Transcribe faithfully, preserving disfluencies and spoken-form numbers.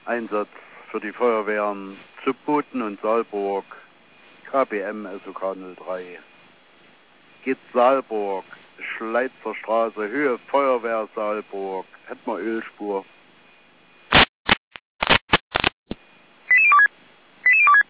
Einsatz für die Feuerwehren Züpboten und Saalburg, K B M S O K null drei. Geht Saalburg, Schleitzer Straße, Höhe Feuerwehr Saalburg, hätten wir Ölspur.